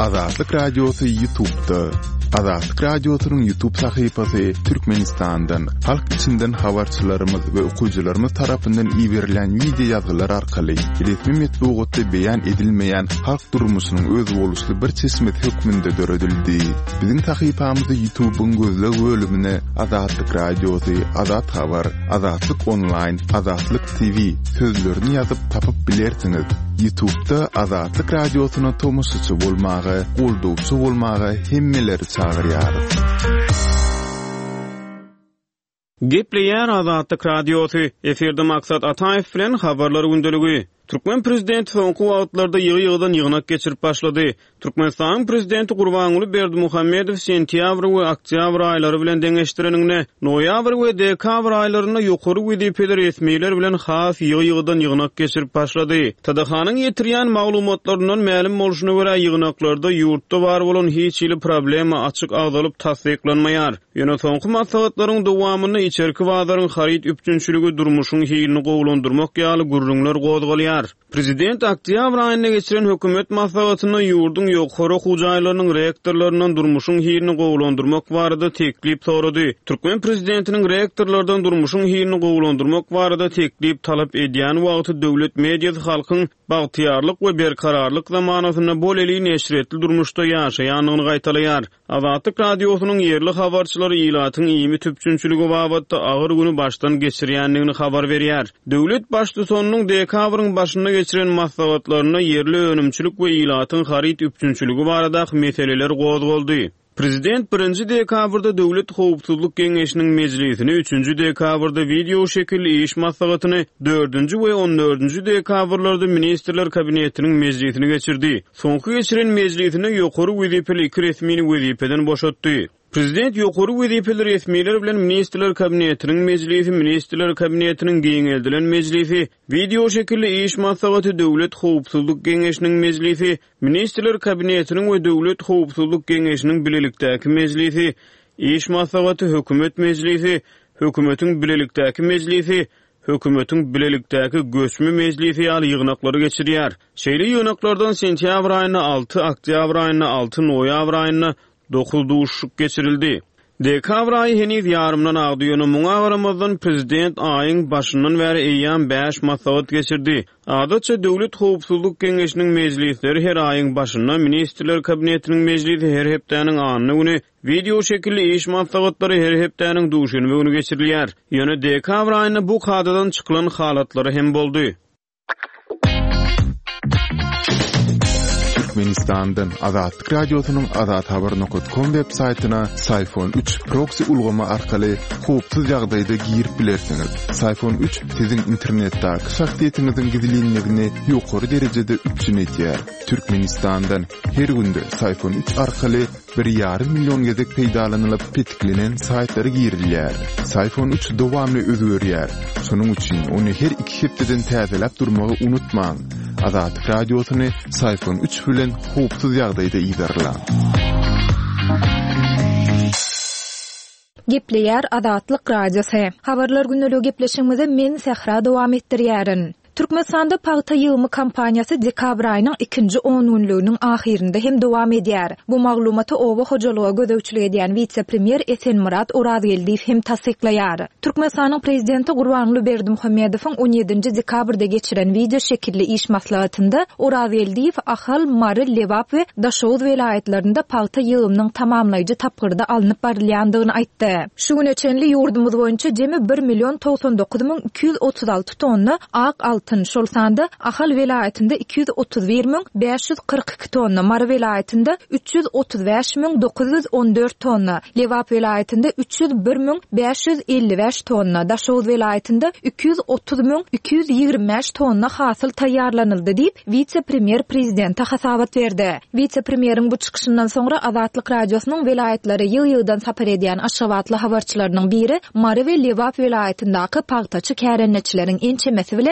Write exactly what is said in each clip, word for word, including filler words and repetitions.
Azatlyk Radiosu YouTube'da. Azatlyk Radiosu'nun YouTube sayfasy Türkmenistan'dan, halk içinden habarçylarymyz we okuyjylarymyz tarapyndan ýiberilen video ýazgylar arkaly resmi metbuatda beýan edilmeýän halk durmuşynyň öz boluşly bir çeşmet hökmünde döredildi. Biziň sayfamyzda YouTube'un gözle bölümine Azatlyk Radiosu, Azat Habar, Azatlyk Online, Azatlyk T V sözlerini ýazyp tapyp bilersiňiz. YouTube'da Azatlyk Radiosu'na tomusçy bolmagy, goldowçy bolmagy hemmeleri çağırýar. Gepleýär Azatlyk Radiosu, eferde maksat Ataýew bilen habarlar gündeligi. Türkmen prezidenti soňky wagtlarda ýygy-ýygydan ýygnak geçirip başlady. Türkmenistan prezidenti Gurbanuly Berdimuhammedow sentýabr we oktýabr aýlary bilen deňeşdirenine, noýabr we dekabr aýlaryna ýokary wezipeler resmiýler bilen has ýygy-ýygydan ýygnak geçirip başlady. Tadahanyň ýetirýän maglumatlaryndan ma'lum bolşuna görä ýygnaklarda ýurtda bar bolan hiç ýyly problema açyk agdalyp tasdiklanmaýar. Ýöne soňky maslahatlaryň dowamyny içerki wagtlaryň haryt üpçünçüligi durmuşyň hylny gowlandyrmak ýaly gurrunlar gozgalýar. Prezident oktýabr aýyna geçiren hökümet maslahatyny ýurdun ýokary hujaýlarynyň rektorlarynyň durmuşyň hylny gowlandyrmak barada teklip sorady. Türkmen prezidentiniň rektorlardan durmuşyň hylny gowlandyrmak barada teklip talap edýän wagty döwlet mediýasy halkyň bagtyarlyk we berkararlyk zamanasyna boleli neşretli durmuşda ýaşaýanyny gaýtalaýar. Azatlyk Radiosunyň ýerli habarçylary ýylatyň ýymy tüpçünçüligi babatda agyr güni başdan geçirýändigini habar berýär. Döwlet başlysynyň dekabrın başyna geçiren maslahatlaryna ýerli önümçilik we ýylatyň haryt üpçünçüligi barada meseleler gozgoldy. Prezident birinji dekabrda Döwlet Howpsuzlyk Geňeşiniň mejlisini, üçünji dekabrda video şekilli iş maslahatyny, dördünji we on dördünji dekabrlarda ministrler kabinetiniň mejlisini geçirdi. Soňky geçiren mejlisini ýokary wezipeli iki resmini wezipeden boşatdy. Prezident ýokary wezipeli resmiýler bilen ministrler kabinetiniň mejlisi, ministrler kabinetiniň giňeldilen mejlisi, video şekilli iş maslahaty Döwlet Howpsuzlyk Geňeşiniň mejlisi, ministrler kabinetiniň we Döwlet Howpsuzlyk Geňeşiniň bilelikdäki mejlisi, iş maslahaty hökümet mejlisi, hökümetiň bilelikdäki mejlisi, hökümetiň bilelikdäki göçme mejlisi ýaly ýygnaklary geçirýär. Şeýle ýygnaklardan sentýabr aýyna alty, oktýabr aýyna alty, noýabr aýyna dokuz duşuk geçirildi. Dekabr ayı heniz yarımdan ağdıyonu muňa garamazdan prezident ayın başından bäri eýýän beş maslahat geçirdi. Adatça Döwlet Howpsuzlyk Geňeşiniň mejlisleri her ayın başynda, ministrler kabinetiniň mejlisi her hepdäniň anyny güni, video şekilli iş maslahatlary her hepdäniň duşuny güni geçirilýär. Ýöne dekabr aýyna bu kadadan çykylan halatlary hem boldy. Türkmenistan'dan Azatlyk Radiosunyň azat habar nokta com web saytyna Sayfon üç proxy ulgama arkaly howpsuz ýagdaýda girip bilersiňiz. Sayfon üç siziň internetde şahsiýetiňiziň gizliligini ýokary derejede üçin etýär. Türkmenistan'dan her günde Sayfon üç arkaly bir ýarym million gezek peýdalanylyp petiklenen saytlary girilýär. Sayfon üç dowamly özgörýär. Şonuň üçin ony her iki hepdeden täzelep durmagy unutmaň. Azatlyk Radiosuny Sayfon üç bilen howpsuz ýagdaýda ýygarlan. Gepleýär Azatlyk Radiosu. Habarlar günneligi gepleşigimizi men Sehra dowam etdirýärin. Türkmenistanda paýta ýygymy kampaniýasy dekabr aýynyň ikinji on günlüğiniň ahirinde hem dowam edýär. Bu maglumaty Owa hojalyga gödäwçilik edýän vice-premier Esenmurat Orazyeldiýew hem tasdiklaýar. Türkmenistanyň prezidenti Gurbanuly Berdimuhammedowyň on ýedinji dekabrda geçiren video şekilli iş maslahatynda Orazyeldiýew Ahal, Mary, Lewap we Daşowut welaýatlarynda paýta ýygymynyň tamamlaýjy tapgyrda alınıp barilýandygyny aýtdy. Şu gün içenli ýurdumyz boýunça jemi bir million toksan dokuz miň iki yüz otuz alty tonna ak altyn şolsanda Ahal welaýatynda iki yüz otuz bir miň beş yüz kırk iki tonna, Mary welaýatynda üç yüz otuz beş miň dokuz yüz on dört tonna, Lewap welaýatynda üç yüz bir miň beş yüz elli beş tonna, Daşowut welaýatynda iki yüz otuz miň iki yüz ýygrimi beş tonna hasyl taýýarlanyldy diýip vice-premier prezidente hasabat berdi. Vice-premieriň bu çykyşyndan soňra Azatlyk Radiosunyň welaýatlary ýyl-ýyldan sapar edýän aşgabatly habarçylarynyň biri Mary we Lewap welaýatyndaky paýtaçy kärenneçileriň ençemesi bilen telefon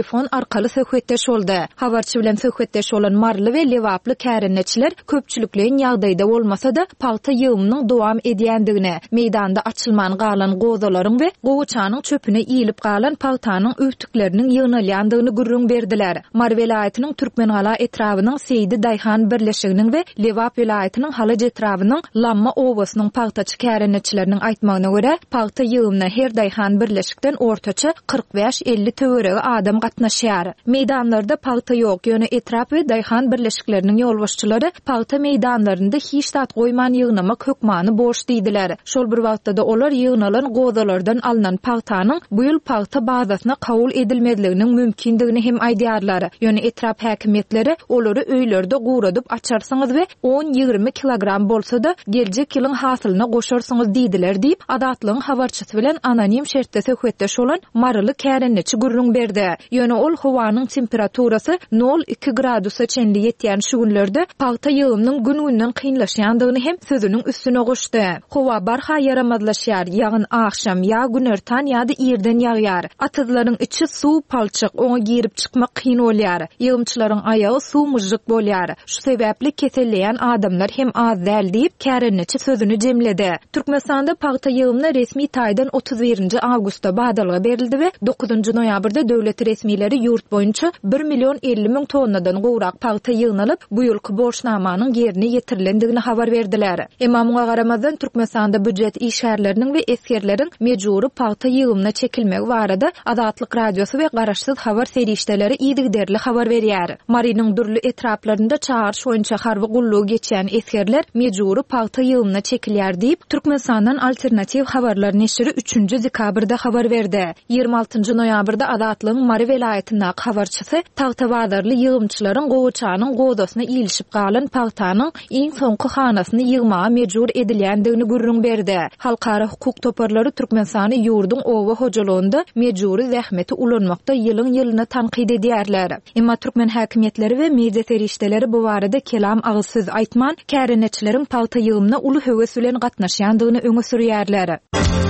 telefon arkaly söhbetdeş boldy. Habarçy bilen söhbetdeş bolan marly we lewaply kärenetçiler köpçülüklerin ýagdaýda bolmasa-da paýta ýygymynyň dowam edýändigine, meýdanda açylman galan gozalaryň we gowaçanyň çöpüne iýilip galan paýtanyň öwtükleriniň ýygnalýandygyny gürrüň berdiler. Mar welaýatynyň Türkmengala etrawynyň Seydi Daýhan birleşiginiň we Lewap welaýatynyň Halaç etrawynyň Lamma owasynyň paýtaçy kärenetçileriniň aýtmagyna görä, paýta ýygymyna her Daýhan birleşikden ortaça kırk beş elli töweregi adam gatnaşýar. Meýdanlarda paýta ýok, ýöne etrap we Daýhan birleşikleriniň ýolbaşçylary paýta meýdanlarynda hiç tat goýman ýygnamak hökmany boş diýdiler. Şol bir wagtda olar ýygnalan gozalardan alynan paýtanyň bu ýyl paýta bazasyna kabul edilmezliginiň mümkindigini hem aýdýarlar. Ýöne etrap häkimetleri olary öýlerde guradyp açarsyňyz we on ýygrimi kilogram bolsa-da geljek ýylyň hasylyna goşarsyňyz diýdiler diýip adatlygyň habarçysy bilen anonim şertde söhbetdeş bolan marly kärenetçi gürrüň berdi. Ýöne ol howanyň temperaturasy nol iki gradusa çenli ýetýän şu günlerde paýta ýygymynyň gün-günden kynlaşýandygyny hem sözüniň üstüne goşdy. Howa barha yaramazlaşýar, ýagyn akşam ýa günertan ýa-da ýerden ýagýar. Atyzlaryň içi suw palçyk, oňa girip çykmak kyn bolýar. Ýygymçylaryň aýagy suw mujyk bolýar. Şu sebäpli keselleýän adamlar hem az däl diýip kärenetçi sözüni jemledi. Türkmenistanda paýta ýygymyna resmi taýdan otuz birinji awgustda badalga berildi we dokuzunji noýabrda döwlet resmileri ýurt boýunça bir million elli ming tonnadan gowrak paýta ýygnalyp bu ýylky borçnamanyň gerine ýetirilendigini habar berdiler. Emma muňa garamazdan Türkmenistanda büdjet işgärleriniň we eskerleriň mejburi paýta ýygymyna çekilmek barada Adatlyk radiosu we Garaşsyz habar serişdeleri ýygyderli habar berýär. Mariniň dürli etraplarynda çağırş boýunça harby gullugy geçýän eskerler mejburi paýta ýygymyna çekilýär diýip Türkmenistandan alternativ habarlar neşri üçünji dekabrda habar berdi. ýygrimi altynjy noýabrda Adatlygyň Mary welaýatynyň habarçysy Tagtabadarly ýygymçylaryň gowaçanyň godasyna iýilişip galan paýtanyň iň soňky hanasyny ýygmaga mejbur edilýändigini gürrüň berdi. Halkara hukuk toparlary Türkmenistany ýurdun owa hojalygynda mejburi zähmeti ulanmakda ýylyň ýylyna tanqid edýärler. Emma türkmen häkimetleri we media serişdeleri bu barada kelam agyz söz aýtman, kärenetçileriň paýta ýygymyna uly höwes bilen gatnaşýandygyny öňe sürýärler.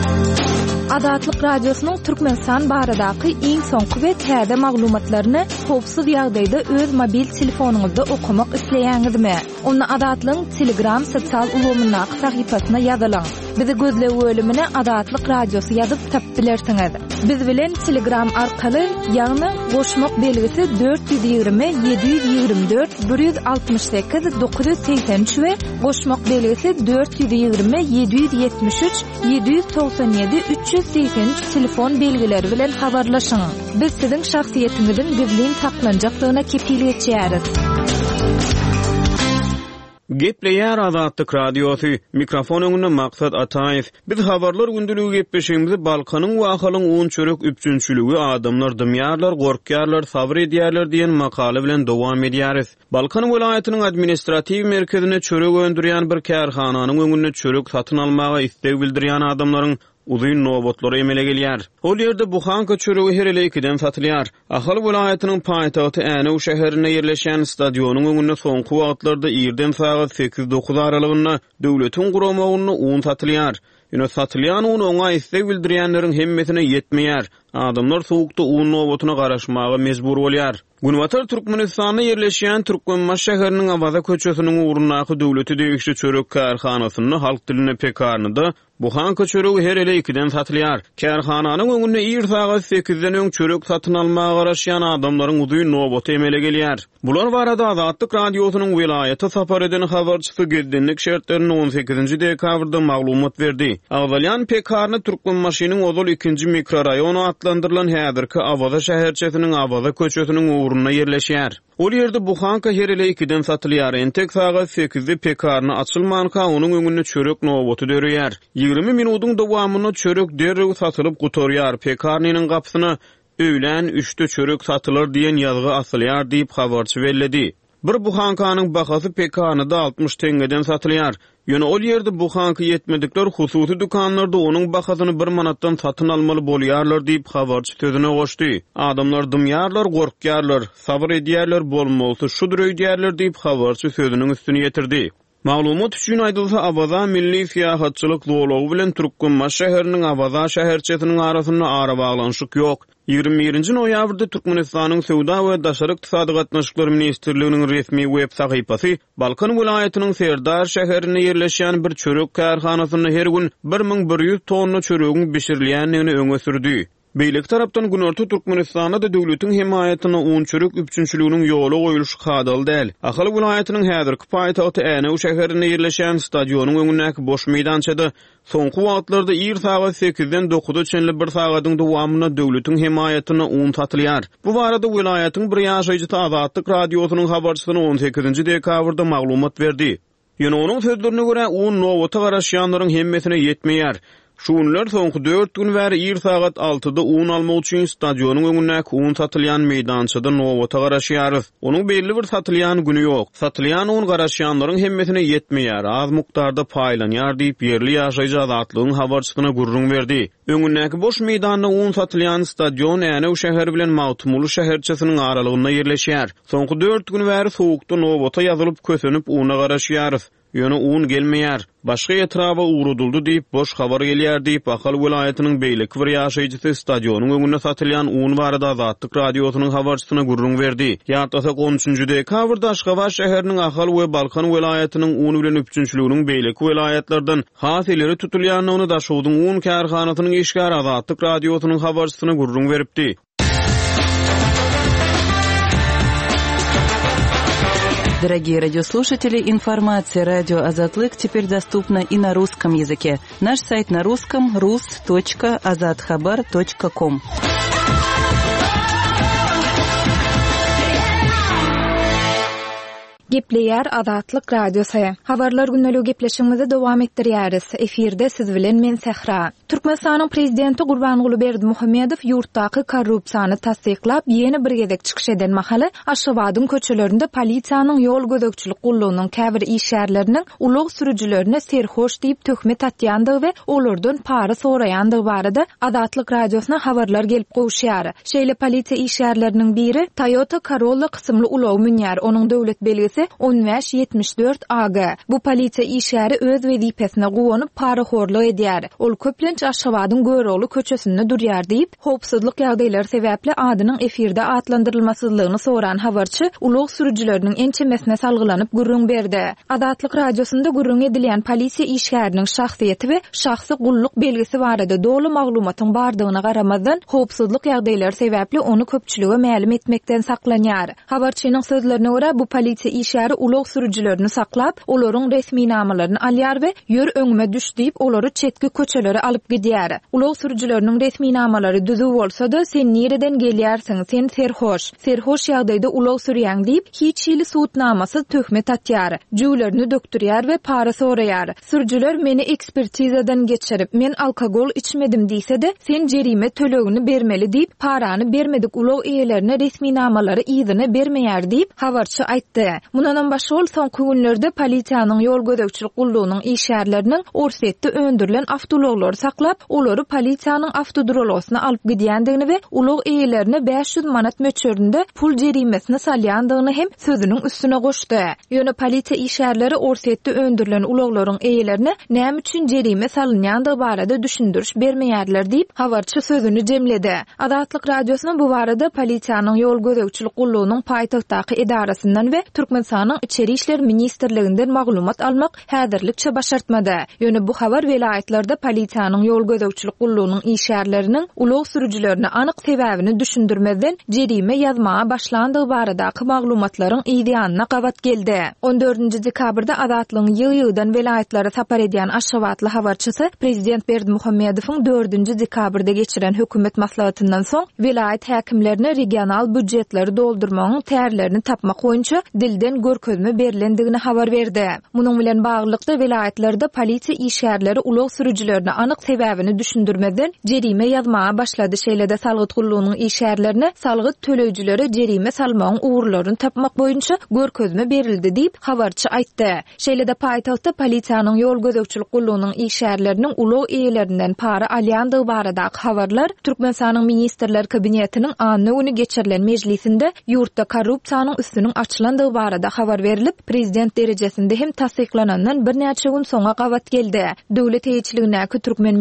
Adatlyk radiosynyň Türkmenistan baradaky iň soňky we täze maglumatlaryny howpsuz ýagdaýda öz mobil telefonuňyzda okumak isleýäňizmi? Onu Adatlyň Telegram sosial ulgamyna sahypasyna ýazylaň. Bizi gözle bölümine Adatlyk radiosu ýazyp tap bilersiňiz. Biz bilen Telegram arkaly ýagny goşmak belgisi dört yüz ýygrimi yedi yüz ýygrimi dört bir yüz altymyş sekiz dokuz yüz seksen üç we goşmak belgisi dört yüz ýygrimi yedi yüz ýetmiş üç yedi yüz togsan ýedi üç yüz seksen üç telefon belgileri bilen habarlaşyň. Biz siziň şahsiýetiňizin gizlin saklanjaklygyna kepillik etýäris. Gepleýär Adatlyk radiosu, mikrofon öňünde Maksat Ataýew. Biz habarlar gündüligi gepleşigimizi Balkanyň we ahalyň on çörek üpçünçüligi adamlar dymýarlar, gorkýarlar, sabr edýärler diýen makale bilen dowam edýäris. Balkan welaýatynyň administrativ merkezine çörek öndürýän bir kärhananyň öňünde çörek satyn almaga istek bildirýän adamlaryň uzun nowatlary emele gelýär. Ol ýerde bu hanka çöregi her elekiden satylýar. Ahal welaýatynyň paýtagty Änew şäherine ýerleşen stadionyň öňünde soňky wagtlarda ýerden sagat sekiz dokuz aralygynda döwletiň guramagyny un satylýar. Ýöne satylýan un oňa istek bildirýänleriň hemmesine ýetmeýär. Adamlar soğukda un nowatyna garaşmaga mejbur bolýar. Günwatar Türkmenistanda ýerleşýän Türkmenmaş şäheriniň Awaza köçesiniň urunnaky döwleti degişli çörek kärhanasyny halk diline pekarnyda bu hanka çöregi her ele ikiden satylýar. Kärhananyň öňünde ýer sagat sekizden öň çörek satyn almaga garaşýan adamlaryň uzun nowaty emele gelýär. Bular barada Adatlyk radiosynyň welaýata sapar eden habarçysy gezdenlik şertlerini on sekizinji dekabrda maglumat berdi. Awzalyan pekarny Türkmenmaşynyň ozal ikinji mikroraýonu atlandyrylan häzirki Awaza şäherçesiniň Awaza köçesiniň urunna ýerleşýär. Ol ýerde bu hanka her ele ikiden satylýar. Entek sagat sekizde pekarny açylmanka onuň öňünde çörek nowaty dörýär. ýygrimi minutyň dowamyny çörek derrew satylyp gutorýar. Pekarnyň gapysyna öýlen üçte çörek satylar diýen ýazgy asylýar diýip habarçy belledi. Bir buhankanyň bahasy pekarnyda altmış tengeden satylýar. Ýöne ol ýerde buhanky ýetmedikler hususy dukanlarda onuň bahasyny bir manatdan satyn almaly bolýarlar diýip habarçy sözüne goşdy. Adamlar dymýarlar, gorkýarlar, sabr edýärler, bolmolsa şudur öýdýärler diýip habarçy sözüniň üstüne ýetirdi. Maglumat üçin aýdylsa Awaza milli siýahatçylyk zoology bilen Türkmenmaş şäheriniň Awaza şäherçesiniň arasynda ara baglanşyk ýok. ýygrimi birinji noýabrda Türkmenistanyň Sowda we Daşary ykdysady gatnaşyklary ministrliginiň resmi web sahypasy Balkan vilayatynyň Serdar şäherine ýerleşýän bir çörek kärhanasyny her gün bir miň bir ýüz tonna çöregiň bişirilýänini öňe sürdi. Beýlik tarapdan Günorta Türkmenistana da döwletiň himayatyna un çörek üpçünçiliginiň ýoly goýulşy hadal däl. Ahal vilayatynyň häzirki paýtagty Änew şäherine ýerleşen stadionyň öňündäki boş meýdançada soňky wagtlarda ir sagat sekizden dokuza çenli bir sagatyň dowamyna döwletiň himayatyna un satylýar. Bu barada vilayatyň bir ýaşaýjy Azatlyk radiosynyň habarçysyna on sekizinji dekabrda maglumat berdi. Ýöne onuň sözlerine görä un nowata garaşýanlaryň hemmesine ýetmeýär. Şunlar soňky dört gün bäri ir sagat altıda un almak üçin stadionyň öňündäki un satylýan meýdançada nowata garaşýarys. Onuň belli bir satylýan güni ýok. Satylýan un garaşýanlaryň hemmesine ýetmeýär, az mukdarda paýlanýar diýip ýerli ýaşaýjy Azatlygyň habarçysyna gurrun berdi. Öňündäki boş meýdanda un satylýan stadion Änew şäheri bilen Mawtumuly şäherçesiniň aralygynda ýerleşýär. Soňky dört gün bäri sowukda nowata ýazylyp kösenip una garaşýarys. Ýöne un gelmeýär. Başga etraba uğruduldu diýip boş habar gelýär diýip Ahal vilayatynyň beýlik bir ýaşaýjysy stadionyň öňünde satylýan un barada Azatlyk radiosynyň habarçysyna gurrun berdi. Ýa-da on üçünji dekabrda Aşgabat şäheriniň Ahal we Balkan vilayatynyň un bilen üpçünçiliginiň beýlik vilayatlardan has ileri tutulýanyny daşowdyň un kärhanasynyň işgär Azatlyk radiosynyň habarçysyna gurrun beripdi. Дорогие радиослушатели, информация радио «Азатлык» теперь доступна и на русском языке. Наш сайт на русском – рус точка азатхабар точка ком. Gepleýär Azatlyk radiosu. Habarlar günnälik gepleşigimizi dowam etdirýäris. Efirde siz bilen men Sehra. Türkmenistanyň prezidenti Gurbanguly Berdimuhammedow ýurtdaky korrupsiýany tasdiklap, ýeni bir gezek çykyş eden mahaly Aşgabatyň köçelerinde polisiýanyň ýol gözegçilik gullugynyň käbir işgärleriniň ulug sürüjilerine serhoş diýip töhmet atýandygy we olardan para soraýandygy barada Azatlyk radiosuna habarlar gelip goýuşýar. Şeýle polisiýa işgärleriniň biri Toyota Corolla kysymly ulug münýär. Onuň döwlet belgisi on beş yetmiş dört A G. Bu polisiýa işgäri öz wezipesine gowanyp para horluk edýär. Ol köplenç Aşgabatyň Göroğlu köçesinde durýar diýip, howpsuzlyk ýagdaýlary sebäpli adynyň efirde atlandyrylmasızlygyny soran habarçy ulug sürüjileriniň ençemesine salgylanyp gurrun berdi. Azatlyk radiosunda gurrun edilen polisiýa işgäriniň şahsiýeti we şahsy gulluk belgisi barada dolu maglumatyň bardygyna garamazdan howpsuzlyk ýagdaýlary sebäpli onu köpçülige ma'lum etmekden saklanýar. Habarçynyň sözlerine görä bu polisiýa işgäri ulug sürüjilerini saklap, olaryň resmi namalaryny alýar we ýör öňüme düş diýip olary çetki köçelere alyp gidýär. Ulug sürüjileriniň resmi namalary düzü bolsa-da sen nereden gelýärsiň? Sen serhoş. Serhoş ýagdaýda ulug sürýän diýip hiç hili suwtnamasy töhmet atýar. Jüwlerini döktürýär we para soraýar. Sürüjiler meni ekspertizadan geçirip men alkogol içmedim diýse-de sen jerime tölegini bermeli diýip parany bermedik ulug eýelerine resmi namalary ýzyny bermeýär diýip habarçy aýtdy. Mundan başga ol soňky günlerde polisiýanyň ýol gözegçilik gullugynyň işgärleriniň orsetde öndürilen awtologlar saklap, olary polisiýanyň awtodrolosyna alyp gidýändigini we ulug eýelerine beş yüz manat möçberinde pul jerimesine salýandygyny hem sözüniň üstüne goşdy. Ýöne polisiýa işgärleri orsetde öndürilen uluglaryň eýelerine näme üçin jerime salynýandygy barada düşündiriş bermeýärler diýip habarçy sözüni jemledi. Azatlyk radiosuna bu barada polisiýanyň ýol gözegçilik gullugynyň paýtagtdaky edarasyndan we Türkmenistanyň içeri işler ministrliginden maglumat almak häzirlikçe başartmady. Ýöne bu habar vilayatlarda polisiýanyň ýol gözegçilik gullugynyň işgärleriniň ulug sürüjilerini anyk sebäbini düşündirmeden jerime ýazmaga başlandygy baradaky maglumatlaryň ýa-da gabat geldi. on dördünji dekabrda Azatlygyň ýygy-ýygydan vilayatlara sapar edýän Aşgabatly habarçysy prezident Berdimuhammedowyň dördünji dekabrda geçiren hökümet maslahatyndan soň vilayat häkimlerine regional büdjetleri doldurmagyň tärlerini tapmak boýunça dilden görkezme berilendigini habar berdi. Munyň bilen baglykda vilayatlarda polisiýa işgärleri ulug sürüjilerini anyk sebäbini düşündirmeden jerime ýazmaga başlady. Şeýle-de salgyt gullugynyň işgärlerine salgyt töleýjilere jerime salmagyň uğurlaryny tapmak boýunça görkezme berildi diýip habarçy aýtdy. Şeýle-de paýtagtda polisiýanyň ýol gözegçilik gullugynyň işgärleriniň ulug eýelerinden para alýandygy baradaky habarlar Türkmenistanyň ministrler kabinetiniň anny güni geçirilen mejlisinde ýurtda korrupsiýanyň üstüniň açylandygy barada habar berilip, prezident derejesinde hem tasdiklanandan bir näçe gün soňa gabat geldi. Döwlet eýçiligindäki türkmen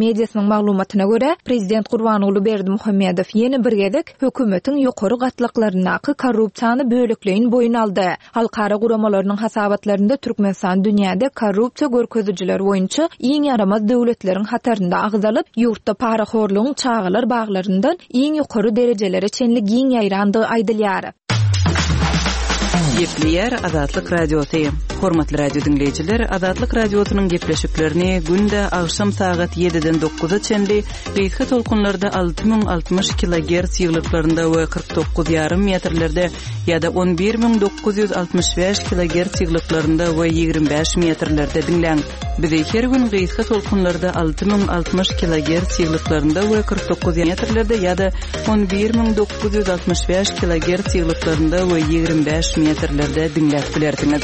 mediasynyň maglumatyna görä, prezident Gurbanuly Berdimuhammedow ýene bir gezek hökümetiň ýokary gatlyklarynaky korrupsiýany bölekleýin boyun aldy. Halkara guramalarynyň hasabatlarynda Türkmenistan dünýäde korrupsiýa görkezjiler boýunça iň yaramaz döwletleriň hatarynda agzalyp, ýurtda paraxorlugyň çağılar baglaryndan iň ýokary derejelere çenli giň ýaýrandy aýdylýar. Gepleýär Azatlyk radiosu. Hormatly radio dinleýijiler, Azatlyk radiosynyň gepleşiklerini günde agşam saat ýediden dokuza çenli beýtge tolkunlarda alty ming altymyş kilohertz ýyglyklarynda we kırk dokuz ýarym metrlerde ýa-da on bir ming dokuz ýüz altymyş beş kilohertz ýyglyklarynda we ýygrimi beş metrlerde dinleň. Bizi her gün beýtge tolkunlarda alty ming altymyş kilohertz ýyglyklarynda we kırk dokuz metrlerde ýa-da on bir ming dokuz ýüz altymyş beş kilohertz ýyglyklarynda we ýygrimi beş metrlerde dinläp bilerdiňiz.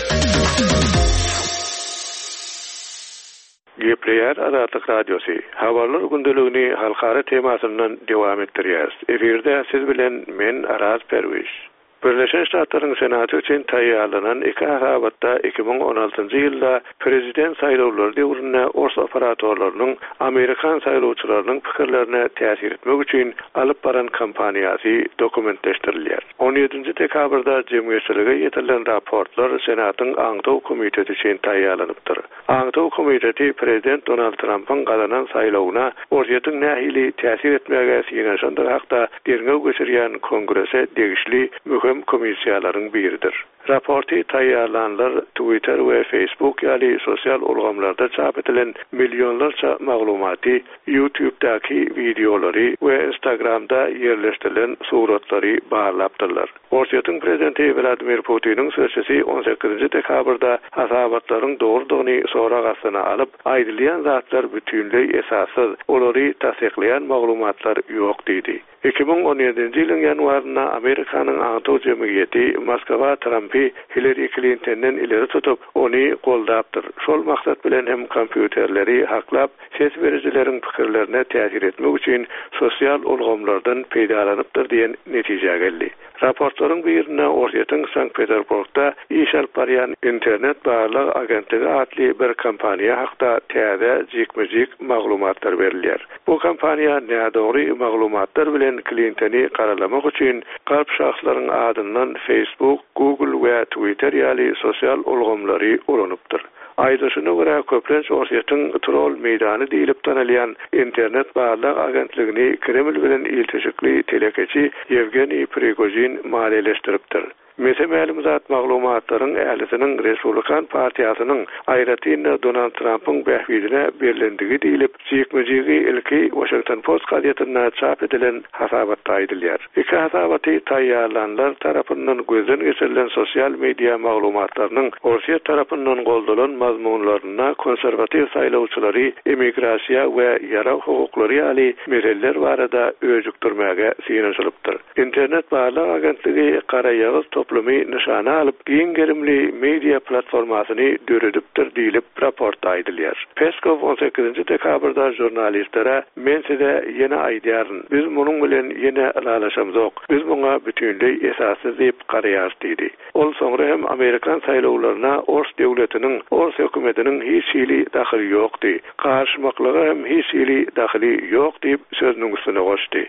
Gepleýär Azatlyk radiosu. Habarlar gündeligini halkara temasyndan dowam etdirýär. Eferde siz bilen men Araz Perwiş. Birleşen Ştatlaryň Senaty üçin taýýarlanan iki hasabatda iki ming on altynjy ýylda prezident saýlawlary döwründe ors operatorlarynyň Amerikan saýlawçylarynyň pikirlerine täsir etmek üçin alyp baran kampaniýasy dokumentleşdirilýär. on ýedinji dekabrda jemgyýetçilige ýetirilen raportlar Senatyň Aňtaw komiteti üçin taýýarlanypdyr. Aňtaw komiteti prezident Donald Trumpyň gazanan saýlawyna orýatyň nähili täsir etmäge synaşandyr hakda derňew geçirýän kongrese degişli mühim komissiýalaryň biridir. Raporty taýýarlanlar Twitter we Facebook ýaly sosial ulgamlarda çap edilen millionlarça maglumaty, YouTube'daki videolary we Instagram'da ýerleşdirilen suratlary barlapdyrlar. Orýatyň prezidenti Vladimir Putiniň sözçisi on sekizinji dekabrda hasabatlaryň dogrudygyny soragasyna alyp, aýdylýan zatlar bütünlüği esassız, olary tasdiklayan maglumatlar ýok diýdi. iki ming on ýedinji ýylyň ýanwaryna Amerikanyň Aňtaw jemgyýeti Moskwa Trumpy Hillary Clinton'dan ileri tutup, ony goldapdyr. Şol maksat bilen hem kompýuterleri haklap, ses berijileriň pikirlerine täsir etmek üçin sosial ulgamlardan peýdalanypdyr diýen netije geldi. Raportlaryň birine orýatyň Sankt Peterburgda iş alyp barýan internet barlyk agentligi adly bir kampaniýa hakda täze jikmejik maglumatlar berilýär. Bu kampaniýa nädogry maglumatlar bilen Clintony karalamak üçin garp şahslaryň adyndan Facebook, Google we Twitter ýaly sosial ulgamlary uranypdyr. Aýdyşyna görä köplenç orýatyň troll meýdany diýilip tanalýan internet barlyk agentligini Kreml bilen iltişikli telekeçi Yevgeni Prigozhin maliýeleşdiripdir. Meselem zat maglumatlaryň ählisiniň Respublikan partiýasynyň aýratyna Donald Trumpyň bähwidine berilendigi diýilip, çykmajygy ilki Washington Post gazetyna çap edilen hasabatda aýdylýar. Iki hasabaty taýýarlanlar tarapyndan gözden geçirilen sosial media maglumatlarynyň Orsiýa tarapyndan goldanan mazmunlaryna konserwatyw saýlawçylary, emigrasiýa we ýara hukuklary ýaly meseleler barada öýjükdirmäge synaşylypdyr. İnternet barlyk agentligi Kara Ýagız toplamy nişana alyp giň gerimli media platformasyny döredipdir diýilip raportda aýdylýar. Peskov on sekizinji dekabrda jurnalistlere men size ýene aýdýaryn. Biz munuň bilen ýene alalaşamzok. Biz muňa bütünlüği esassız diýip garaýar diýdi. Ol soňra hem Amerikan saýlawlaryna Ors döwletiniň, Ors hökümetiniň hiç ýyly dahyly ýokdy. Garşymyklygy hem hiç ýyly dahyly ýok diýip sözüniň üstüne goşdy.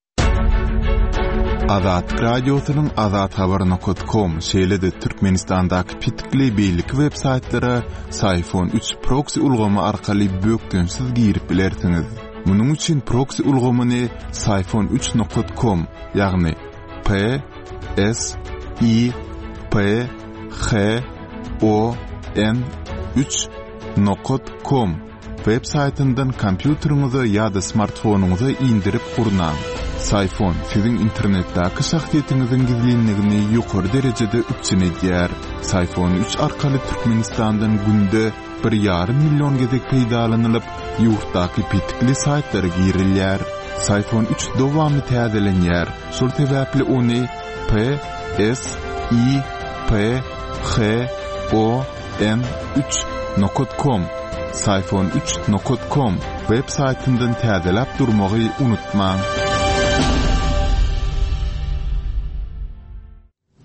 Azat radiosynyň azat habar nokta com şeýlede Türkmenistandaky pitikli beýlik websaytlary Sayfon üç proxy ulgamy arkaly bökdönsiz girip bilersiňiz. Munuň üçin proxy ulgamyny sayfon üç nokta com ýagny P S I P H O N üç nokta com websaytyndan kompýuteriňize ýa-da smartfonuňyza indirip gurnan. Sayfon sizin internetdäki şahsiýetiňiziň gizlinligini ýokary derejede üçin edýär. Sayfon üç arkaly Türkmenistandan günde bir ýarym million gezek peýdalanylyp, ýurtdaky pitikli saytlara girilýär. Sayfon üç dowamy täzelenýär. Şol sebäpli ony P S I P H O N üç nokta com sayfon üç nokta com websaytyndan täzelap durmagy unutmaň.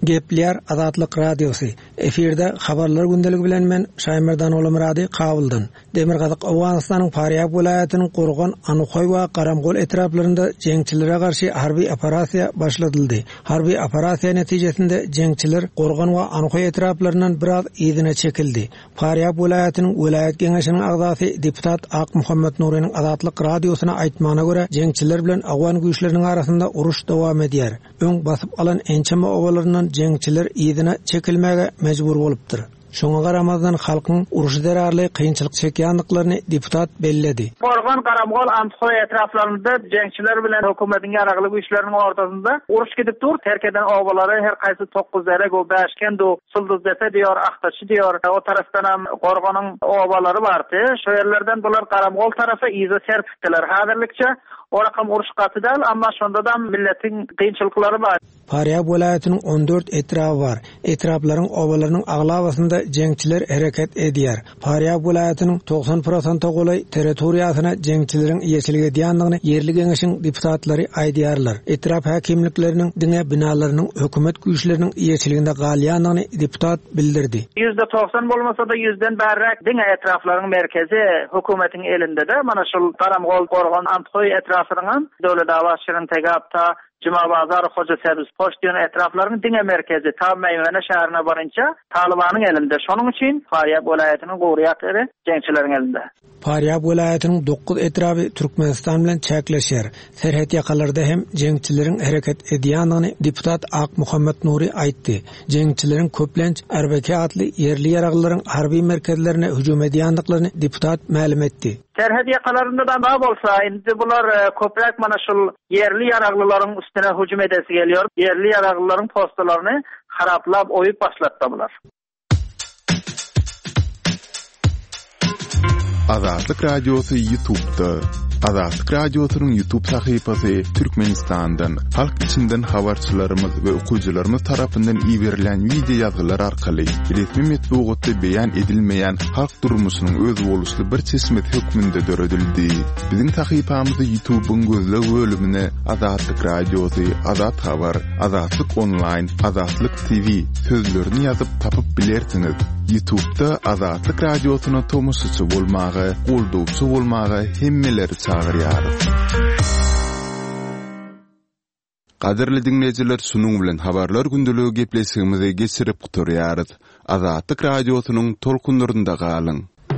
Gepler Azatlyk Radiosu. Eferde habarlar gündeligi bilen men Şaýmyrdan Olamrady kabuldan. Demirgazyk Awganystanyň Faryab welaýatynyň Gorgan, Anukoy we Garamgol etraplarynda jeňçilere garşy harby operasiýa başladyldy. Harby operasiýa netijesinde jeňçiler Gorgan we Anukoy etraplaryndan biraz ýygyna çekildi. Faryab welaýatynyň welaýat geňeşiniň agzasy deputat Ak Muhammed Nuryň Azatlyk Radiosyna aýtmagyna görä, jeňçiler bilen Awgan güýçleriniň arasynda uruş dowam edýär. Öň basyp alan ençeme owalaryndan jeňçiler ýygyna çekilmäge mejbur bolupdyr. Şoňa garamazdan halkyň uruş derarly kynçylyk çekýänliklaryny deputat belledi. Gorgan, Garamgol, Antoy etraflarynda jeňçiler bilen hökümetiň ýaragly güýçleriniň ortasynda uruş gidip dur. Terkeden obalary her kaýsy dokuz derek, o beşken do Syldız depe diýor, Aktaçy diýor. O tarafdan hem Gorganyň obalary bardy. Şo ýerlerden bular Garamgol tarafy iýe serpikdiler. Hazırlykça o rakam uruş gatydan, amma şonda da milletiň kynçylyklary bar. Faryab welaýatynyň on dört etrapy bar. Etraplaryň obalarynyň aglawasynda jeňçiler hereket edýär. Faryab welaýatynyň doksan prosent golay territoriýasyna jeňçileriň ýeşiligi diýanlygyny yerli geňeşiň deputatlary aýdýarlar. Etrap häkimlikleriniň diňe binalarynyň hökümet güýçleriniň ýeşiliginde galýanyny deputat bildirdi. yüzde doksan bolmasa da yüzden bärrak diňe etraflaryň merkezi hökümetiň elinde de. Mana şol Garamgol, Gorgan, Antoy etraflarynyň döwlet awaşynyň tegapta Cuma Bazar, Hoca Servis, Poştiyon etraflarının diňe merkezi tam Meýmene şäherine barınça Talibanyň elinde. Şonuň üçin Faryab welaýatynyň gowryaklary jeňçileriň elinde. Faryab welaýatynyň dokuz etrapy Türkmenistan bilen çäkleşýär. Serhet ýakalarynda hem jeňçileriň hereket edýändigini deputat Ak Muhammed Nury aýtdy. Jeňçileriň köplenç Erbeke atly yerli ýaraglaryň harby merkezlerine hüjum edýändiklaryny deputat ma'lum etdi. Serhet ýakalarynda da näme bolsa, indi bular köpräk mana şol yerli ýaraglylaryň üstüne hüjum edesi gelýär. Yerli ýaraglylaryň postlaryny haraplap oýup başlatdy bular. Azatlyk Radiosu YouTube'da. Azatlyk Radiosynyň YouTube sahypasy Türkmenistandan, halk içinden habarçylarymyz we okuwçylarymyz tarapyndan iýerilen video ýazgylar arkaly resmi metbuatda beýan edilmeýän halk durmuşynyň öz boluşly bir çeşmet hökmünde döredildi. Biziň sahypamyzy YouTube'un gözleg bölümine Azatlyk Radiosu, Azat Habar, Azatlyk Online, Azatlyk T V sözlerini ýazyp tapyp bilersiňiz. YouTube'da Azatlyk Radiosyna tomoşaçy bolmagy, goldowçy bolmagy hemmeleri çağırýar. Qadirli dinleyijiler, şunuň bilen habarlar gündeligi gepleşigimizi geçirip guturýarys. Azatlyk Radiosynyň tolkunlarynda galyň.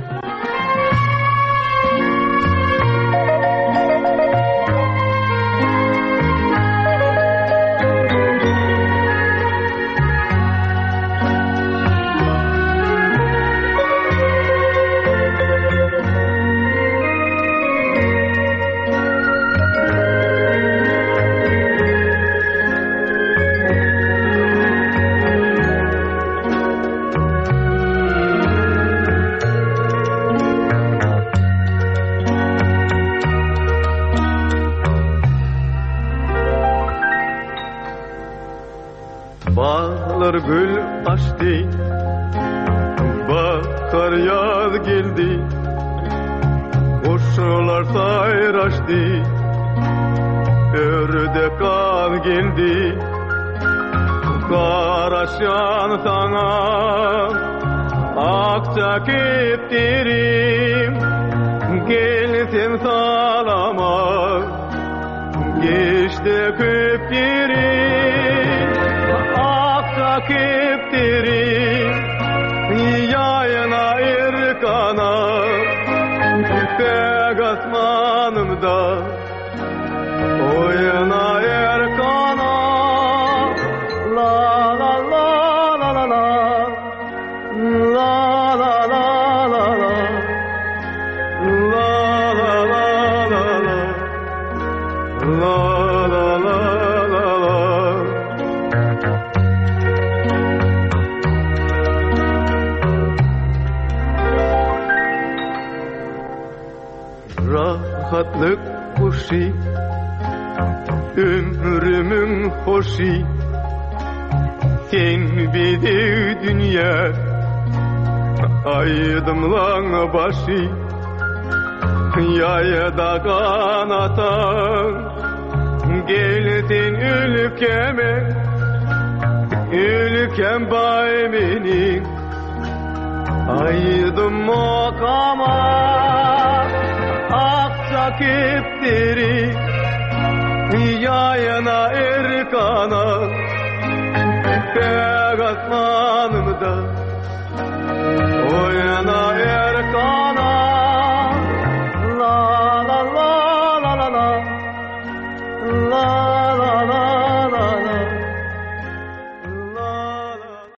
Bağlar gül açtı, bakar yaz geldi, kuşlar sayraştı, ördek al geldi, karaşan sana akça keptirim, gel sen salama, geçti köptirim. Keptirin yayına erkana tek asmanımda oyuna erkana la la la la la la la la la la la la la la la la rahatlık kuşi, ömrümün hoşi, sen bilir dünya, aydımlan başı, yayda kanatan, geldin ülkeme, ülkem bay menin aydım o kama aksa kiptiri yayana erkana Pek asmanımda